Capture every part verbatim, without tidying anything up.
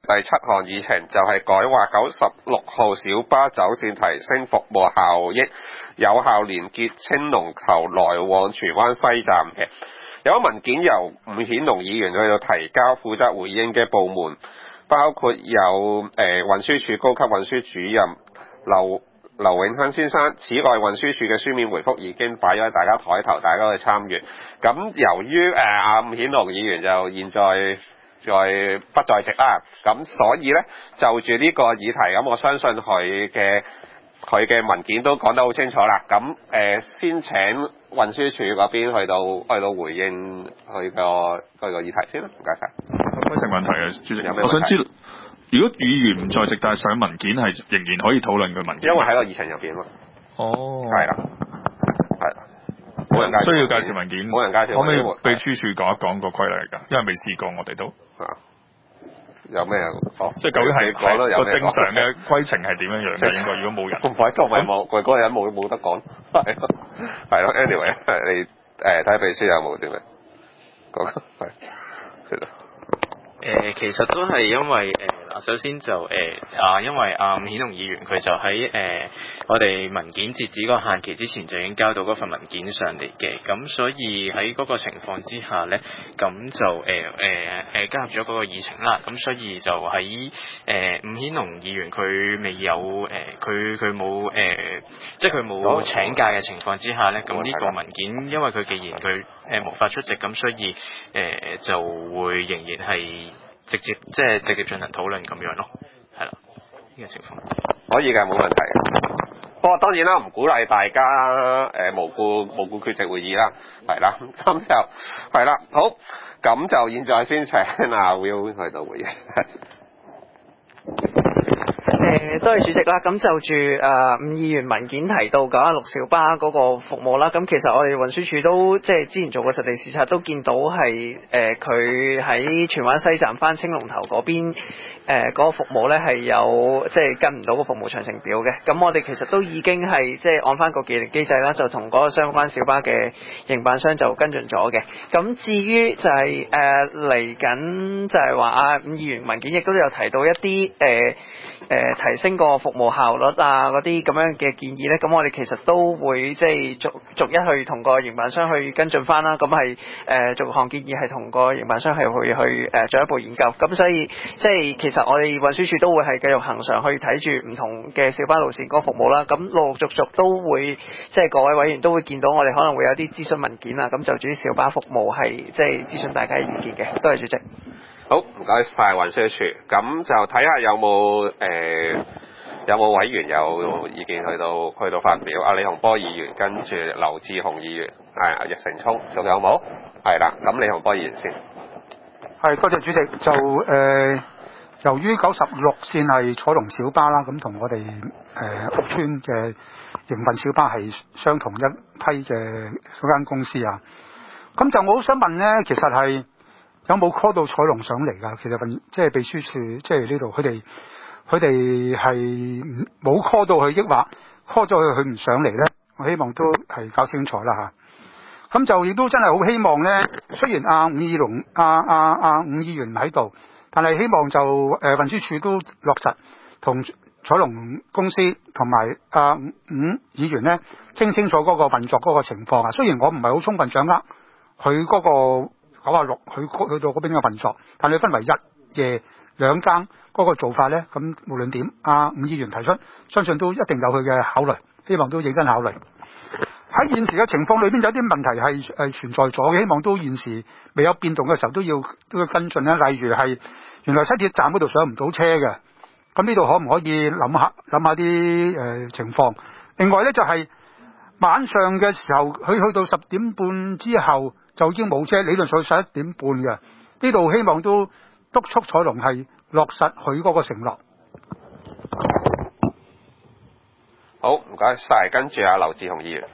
第七項議程就係改劃九十六號小巴走線，提升服務效益，有效連結青龍頭來往荃灣西站嘅。有文件由伍顯龍議員去到提交，負責回應嘅部門包括有誒、呃、運輸署高級運輸主任劉劉永亨先生。此外，運輸署嘅書面回覆已經擺咗喺大家台頭，大家去參閱。咁由於誒阿伍顯龍議員就現在在不在席啦，咁所以咧就住呢個議題，咁我相信佢嘅佢嘅文件都講得好清楚啦。咁誒、呃、先請運輸署嗰邊去到去到回應佢個佢個議題先啦，唔該晒。 規程問題啊，主席， 有咩？ 我想知道，如果議員唔在席，但係上文件係仍然可以討論佢文件， 因為喺個議程入邊嘛。 哦， 係啦，係啦，冇人介紹， 需要介紹文件， 冇人介紹， 可唔可以秘書處講一講個規例㗎？因為未試過，我哋都啊，有咩啊？哦， 即係究竟係講啦，有個正常嘅規程係點樣樣嘅？應該如果冇人， 唔係都唔係冇，佢嗰個人冇冇得講，係咯，係咯。anyway，你誒睇秘書有冇啲咩講？係，係咯。 誒、呃，其實都係因為誒嗱、呃，首先就誒啊、呃，因為阿伍顯龍議員佢就喺誒、呃、我哋文件截止個限期之前就已經交到嗰份文件上嚟嘅，咁所以喺嗰個情況之下咧，咁就誒誒誒加入咗嗰個議程啦，咁所以就喺誒伍顯龍議員佢未有誒佢佢冇誒即係佢冇請假嘅情況之下咧，咁呢個文件因為佢既然佢誒、呃、無法出席，咁所以誒、呃、就會仍然係。直接即係直接進行討論咁樣咯，係啦，呢個情況可以嘅，冇問題。不過當然啦，唔鼓勵大家誒、呃、無故無故缺席會議啦，係啦，咁就係啦，好，咁就現在先請阿 Will 去到回應。 誒，多謝主席啦。咁就住誒伍議員文件提到九一六小巴嗰個服務啦。咁其實我哋運輸署都即係之前做過實地視察，都見到係誒佢喺荃灣西站翻青龍頭嗰邊誒嗰、呃那個服務咧係有即係跟唔到個服務詳情表嘅。咁我哋其實都已經係即係按翻個既定機制啦，就同嗰個相關小巴嘅營辦商就跟進咗嘅。咁至於就係誒嚟緊就係話啊伍議員文件亦都有提到一啲誒。呃誒、呃、提升個服務效率啊嗰啲咁樣嘅建議咧，咁我哋其實都會即係逐逐一去同個營辦商去跟進翻啦。咁係誒逐項建議係同個營辦商係去去誒進一步研究。咁所以即係其實我哋運輸署都會係繼續恆常去睇住唔同嘅小巴路線嗰個服務啦。咁陸陸續續都會即係各位委員都會見到我哋可能會有啲諮詢文件啊。咁就住啲小巴服務係即係諮詢大家嘅意見嘅。多謝主席。 好，唔該晒運輸署，咁就睇下有冇誒、呃、有冇委員有意見去到去到發表。阿李洪波議員跟住劉志雄議員，係阿易成聰，仲有冇？係啦，咁李洪波議員先。 係，多謝主席。就誒、呃，由於九十六線係彩龍小巴啦，咁同我哋誒、呃、屋邨嘅營運小巴係相同一批嘅嗰間公司啊。咁就我好想問咧，其實係。有冇 call 到彩龍上嚟㗎？其實份即係秘書處，即係呢度，佢哋佢哋係冇 call 到佢，抑或 call 咗佢，佢唔上嚟咧？我希望都係搞清楚啦嚇。咁就亦都真係好希望咧，雖然阿伍議龍、阿阿阿伍議員唔喺度，但係希望就誒、呃、運輸署都落實同彩龍公司同埋阿伍議員咧傾清楚嗰個運作嗰個情況啊。雖然我唔係好充分掌握佢嗰個。九啊六去去到嗰邊嘅運作，但係分為日夜兩更嗰個做法咧，咁無論點，阿伍議員提出，相信都一定有佢嘅考慮，希望都認真考慮。喺現時嘅情況裏邊，有啲問題係係存在咗嘅，希望都現時未有變動嘅時候都要都要跟進咧。例如係原來西鐵站嗰度上唔到車嘅，咁呢度可唔可以諗下諗下啲誒、呃、情況？另外咧就係、是、晚上嘅時候，佢去到十點半之後。就已經冇車，理論上十一點半嘅，呢度希望都督促彩龍係落實佢嗰個承諾。 好，唔該晒，跟住阿劉志雄議員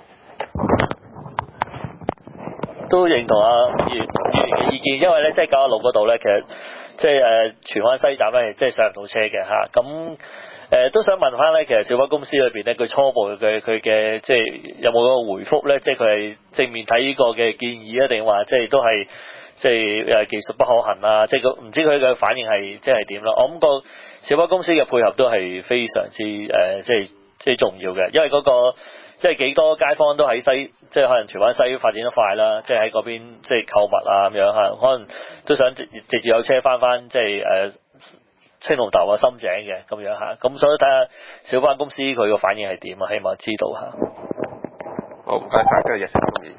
都認同阿議員議員嘅意見，因為咧即係九一路嗰度咧，其實即係誒荃灣西站咧，即係上唔到車嘅嚇，咁。誒、呃、都想問翻咧，其實小巴公司裏邊咧，佢初步嘅佢嘅即係有冇嗰個回覆咧？即係佢係正面睇呢個嘅建議啊，定話即係都係即係誒技術不可行啊，即係個唔知佢嘅反應係即係點咯。我諗個小巴公司嘅配合都係非常之誒、呃，即係即係重要嘅，因為嗰、嗰個即係幾多街坊都喺西，即係可能荃灣西發展得快啦，即係喺嗰邊即係購物啊咁樣嚇，可能都想直直接有車翻翻即係誒、呃、青龍頭啊、深井嘅咁樣嚇，咁所以睇下小巴公司佢個反應係點啊，希望知道嚇。 好，唔該晒，跟住日程公議。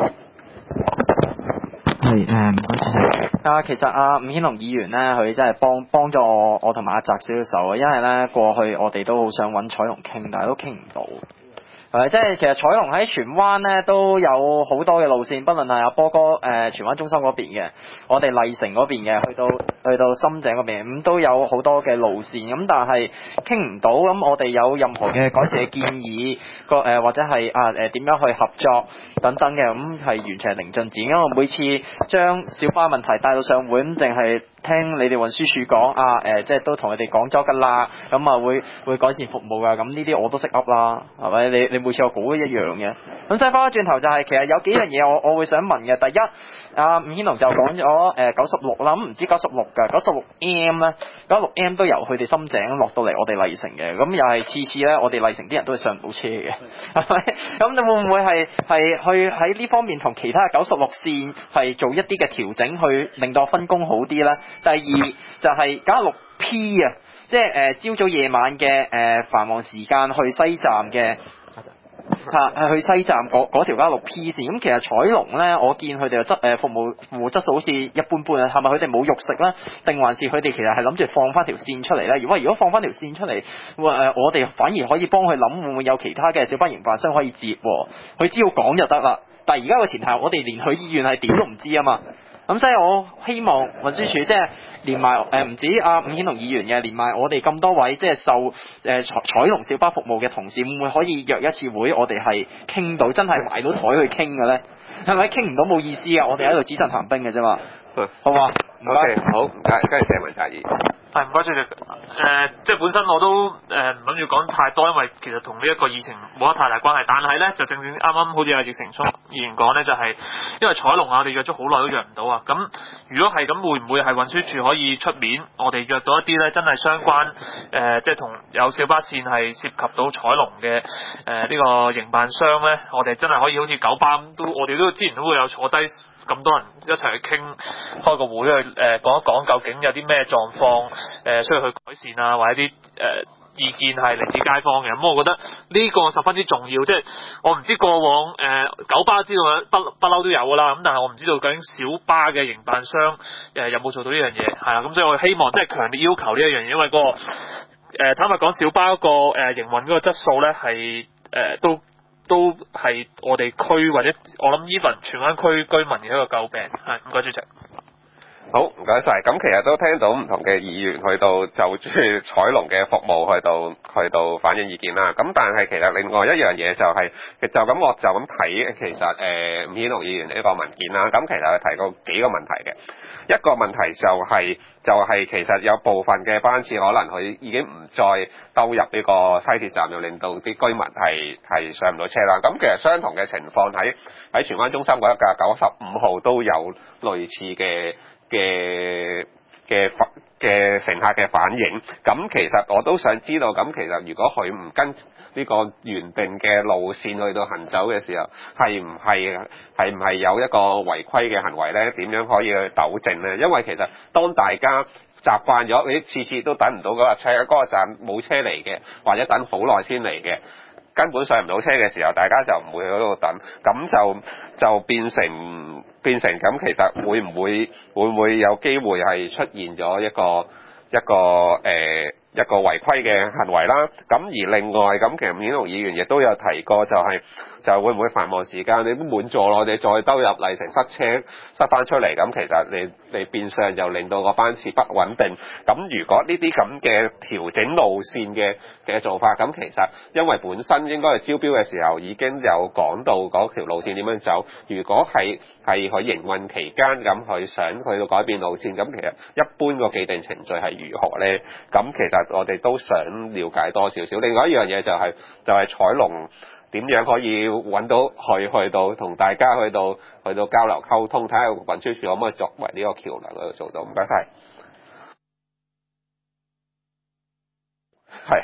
係誒，唔該主席。啊，其實阿伍顯龍議員咧，佢真係幫幫咗我，我同埋阿澤少少手啊，因為咧過去我哋都好想揾彩龍傾，但係都傾唔到。係即係其實彩龍喺荃灣咧都有好多嘅路線，不論係阿波哥誒、呃、荃灣中心嗰邊嘅，我哋麗城嗰邊嘅，去到去到深井嗰邊，咁、嗯、都有好多嘅路線，咁但係傾唔到，咁我哋有任何嘅改善嘅建議，個、呃、誒或者係啊誒點樣去合作等等嘅，咁、嗯、係完全係零進展，因為我每次將小巴問題帶到上會，咁淨係聽你哋運輸署講啊誒、呃，即係都同佢哋講咗㗎啦，咁啊會會改善服務㗎，咁呢啲我都識噏啦，係咪？你你每次我講都一樣嘅。咁再翻返轉頭就係、是、其實有幾樣嘢我我會想問嘅。第一，阿伍顯龍就講咗誒九十六啦，咁唔知九十六㗎，九十六 M 咧，九十六 M 都由佢哋深井落到嚟我哋麗城嘅，咁又係次次咧我哋麗城啲人都係上唔到車嘅，係咪？咁你會唔會係係去喺呢方面同其他九十六線係做一啲嘅調整，去令到分工好啲咧？第二就係九十六 P 啊，即係誒朝早夜晚嘅誒、呃、繁忙時間去西站嘅。嚇係、啊、去西站嗰嗰條加六 P 線，咁其實彩龍咧，我見佢哋嘅質誒服務服務質素好似一般般啊，係咪佢哋冇肉食啦？定還是佢哋其實係諗住放翻條線出嚟咧？如果如果放翻條線出嚟，誒、呃、我哋反而可以幫佢諗會唔會有其他嘅小巴營辦商可以接，佢只要講就得啦。但係而家個前提，我哋連佢意願係點都唔知啊嘛。咁所以我希望運輸署即係連埋誒唔止阿伍顯龍議員嘅，連埋我哋咁多位即係受誒、呃、彩彩龍小巴服務嘅同事，會唔會可以約一次會？我哋係傾到真係埋到台去傾嘅咧，係咪傾唔到冇意思啊？我哋喺度紙上談兵嘅啫嘛，好嘛？唔該，okay, 好，唔該，跟住謝文達議。 係唔該主席，誒、呃、即係本身我都誒唔諗住講太多，因為其實同呢一個議程冇乜太大關係。但係咧就正正啱啱好似阿易成聰議員講咧，就係、是、因為彩龍啊，我哋約咗好耐都約唔到啊。咁如果係咁，會唔會係運輸署可以出面，我哋約到一啲咧真係相關誒、呃，即係同有小巴線係涉及到彩龍嘅誒呢個營辦商咧，我哋真係可以好似九巴咁，都我哋都之前都會有坐低。咁多人一齊去傾，開個會去誒、呃、講一講究竟有啲咩狀況誒、呃、需要去改善啊，或者啲誒、呃、意見係嚟自街坊嘅。咁、嗯、我覺得呢個十分之重要，即係我唔知過往誒、呃、九巴知道不不嬲都有噶啦，咁但係我唔知道究竟小巴嘅營辦商誒、呃、有冇做到呢樣嘢，係啦，咁所以我希望即係強烈要求呢一樣嘢，因為、嗰個誒、呃、坦白講小巴嗰、嗰個誒、呃、營運嗰個質素咧係誒都。都係我哋區或者我諗 even 荃灣區居民嘅一個詬病，係唔該主席。 好，唔該晒。咁其實都聽到唔同嘅議員去到就住彩龍嘅服務去到去到反映意見啦。咁但係其實另外一樣嘢就係、是，就咁我就咁睇，其實誒伍顯龍議員呢個文件啦，咁其實佢提過幾個問題嘅。一個問題就係、是、就係、是、其實有部分嘅班次可能佢已經唔再兜入呢個西鐵站，又令到啲居民係係上唔到車啦。咁其實相同嘅情況喺喺荃灣中心嗰一架九十五號都有類似嘅嘅嘅嘅乘客嘅反應。咁其實我都想知道，咁其實如果佢唔跟呢個原定嘅路線去到行走嘅時候，係唔係係唔係有一個違規嘅行為咧？點樣可以去糾正咧？因為其實當大家習慣咗，你次次都等唔到嗰架車，嗰、嗰個站冇車嚟嘅，或者等好耐先嚟嘅，根本上唔到車嘅時候，大家就唔會喺度等，咁就就變成變成咁，其實會唔會會唔會有機會係出現咗一個一個誒、呃、一個違規嘅行為啦？咁而另外咁，其實伍顯龍議員亦都有提過、就係，就係就會唔會繁忙時間你都滿座咯，你再兜入麗城塞車塞翻出嚟，咁其實你你變相就令到個班次不穩定。咁如果呢啲咁嘅調整路線嘅嘅做法，咁其實因為本身應該係招標嘅時候已經有講到嗰條路線點樣走，如果係係佢營運期間咁佢想去到改變路線，咁其實一般個既定程序係如何咧？咁其實我哋都想了解多少少。另外一樣嘢就係、是、就係、是、彩龍。誒、 點樣可以揾到去去到同大家去到去到交流溝通，睇下運輸署可唔可以作為呢個橋梁嗰度做到。唔該晒。係。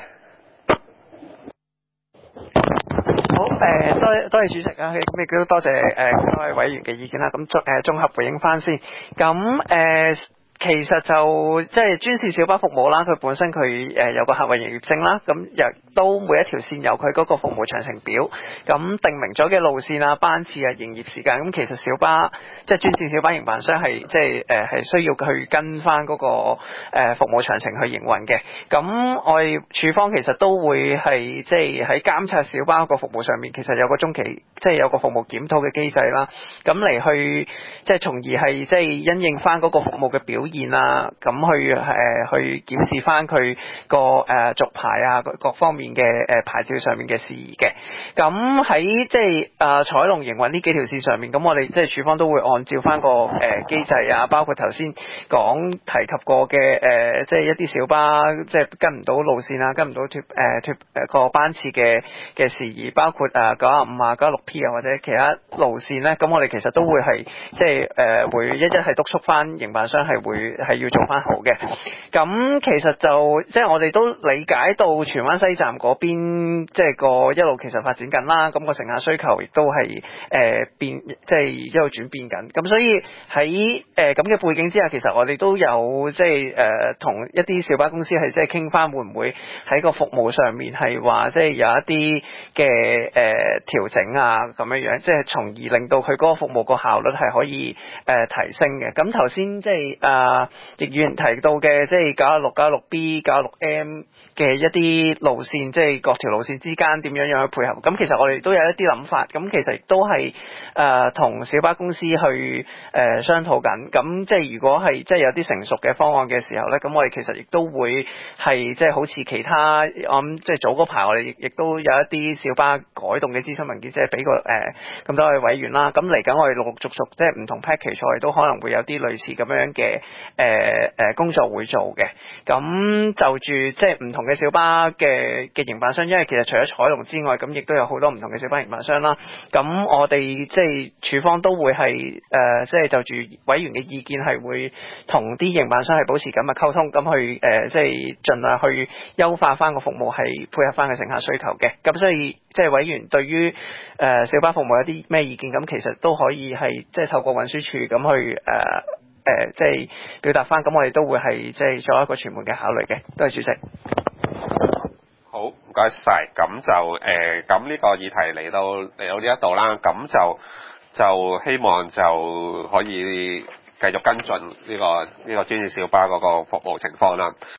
好，誒、呃，多謝多謝主席啊，咁亦都多謝誒、呃、各位委員嘅意見啦。咁綜誒綜合回應翻先，咁誒。呃其實就即係專線小巴服務啦，佢本身佢誒有個客運營業證啦，咁亦都每一條線有佢嗰個服務詳情表，咁定明咗嘅路線啊、班次啊、營業時間，咁其實小巴即係專線小巴營辦商係即係誒係需要去跟翻嗰個誒服務詳情去營運嘅。咁我哋處方其實都會係即係喺監察小巴個服務上面，其實有個中期即係有個服務檢討嘅機制啦，咁嚟去即係從而係即係因應翻嗰個服務嘅表現啊，咁去誒、呃、去檢視翻佢個誒續牌啊各方面嘅誒、呃、牌照上面嘅事宜嘅。咁喺即係誒彩龍營運呢幾條線上面，咁我哋即係處方都會按照翻個誒機制啊，包括頭先講提及過嘅誒即係一啲小巴即係跟唔到路線啊，跟唔到脫誒脫誒個班次嘅嘅事宜，包括誒九啊五啊、九啊六 P 啊或者其他路線咧，咁我哋其實都會係即係誒會一一係督促翻營辦商係會係要做翻好嘅。咁其實就即係我哋都理解到荃灣西站嗰邊即係個一路其實發展緊啦，咁個乘客需求亦都係誒變即係一路轉變緊。咁所以喺誒咁嘅背景之下，其實我哋都有即係誒同一啲小巴公司係即係傾翻會唔會喺個服務上面係話即係有一啲嘅誒調整啊咁樣樣，即係從而令到佢嗰個服務個效率係可以誒、呃、提升嘅。咁頭先即係啊易議員提到嘅即係九啊六、九啊六 B、九啊六 M 嘅一啲路線，即係各條路線之間點樣樣去配合。咁其實我哋都有一啲諗法，咁其實亦都係誒同小巴公司去誒、呃、商討緊。咁即係如果係即係有啲成熟嘅方案嘅時候咧，咁我哋其實亦都會係即係好似其他我諗即係早嗰排我哋亦亦都有一啲小巴改動嘅諮詢文件，即係俾個誒咁、呃、多位委員啦。咁嚟緊我哋陸陸續續即係唔同 package，我哋都可能會有啲類似咁樣嘅誒誒工作會做嘅。咁就住即係唔同嘅小巴嘅嘅營辦商，因為其實除咗彩龍之外，咁亦都有好多唔同嘅小巴營辦商啦。咁我哋即係處方都會係誒、呃、即係就住委員嘅意見係會同啲營辦商係保持緊密溝通，咁去誒、呃、即係盡量去優化翻個服務，係配合翻個乘客需求嘅。咁所以即係委員對於誒、呃、小巴服務有啲咩意見，咁其實都可以係即係透過運輸署咁去誒。呃誒、呃，即係表達翻，咁我哋都會係即係做一個全盤嘅考慮嘅。多謝主席。 好，唔該晒。咁就誒，咁、呃、呢個議題嚟到嚟到呢一度啦，咁就就希望就可以繼續跟進呢、呢個呢、呢個專線小巴嗰個服務情況啦。